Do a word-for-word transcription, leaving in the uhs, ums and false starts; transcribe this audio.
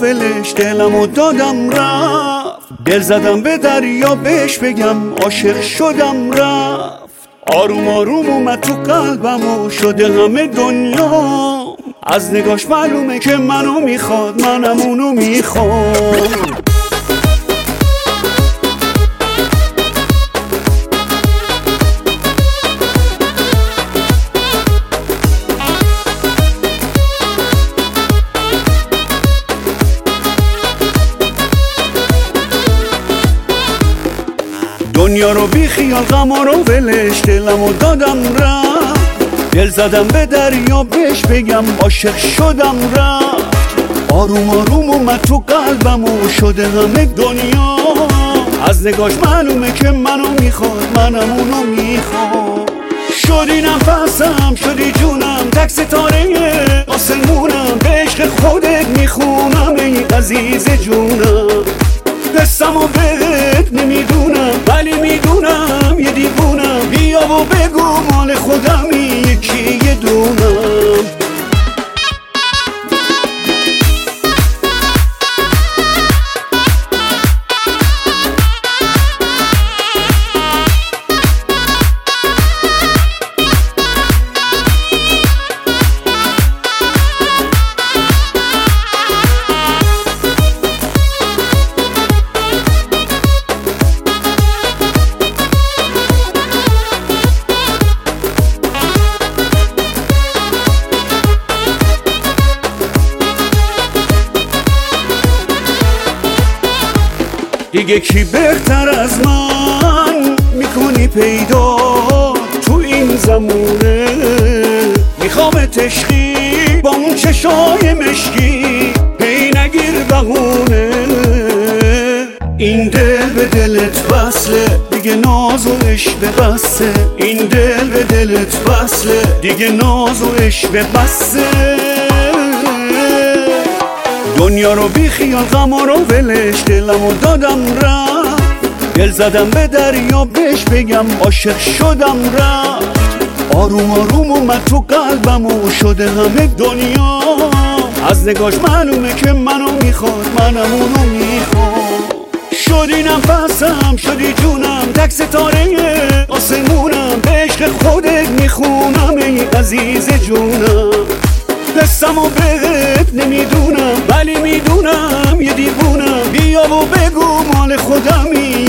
ولش دلمو دادم رفت، دل زدم به دریا بهش بگم عاشق شدم رفت. آروم آروم اومد تو قلبم و شده همه دنیا، از نگاش معلومه که منو میخواد منم اونو میخوام. دنیا رو بی خیال غما رو ولش دلمو دادم رفت، دل زدم به دریا بهش بگم عاشق شدم رفت. آروم آروم اومد تو قلبم و شده همه دنیا، از نگاش معلومه که منو میخواد منم اونو میخوام. شدی نفسم شدی جونم تک ستاره آسمونم، به عشق خودت میخونم ای عزیز جونم. قصم و بهت نمیدونم ولی میدونم یه دیوونم، بیا و بگو مال خودمی یکی یه دونم. دیگه کی بهتر از من میکنی پیدا تو این زمونه، میخوام عشقی با اون چشای مشکی هی نگیر بهونه. این دل به دلت وصله دیگه ناز و عشق بسه، این دل به دلت وصله دیگه ناز و عشق بسه. دنیا رو بی خیال غما رو ولش دلمو دادم رفت، دل زدم به دریا بهش بگم عاشق شدم رفت. آروم آروم اومد تو قلبم و شده همه دنیا، از نگاش معلومه که منو میخواد منم اونو میخوام. شدی نفسم شدی جونم تک ستاره آسمونم، به عشق خودت میخونم ای عزیز جونم. قصم و بهت نمیدونم ولی میدونم یه دیوونم، بیا و بگو مال خودمی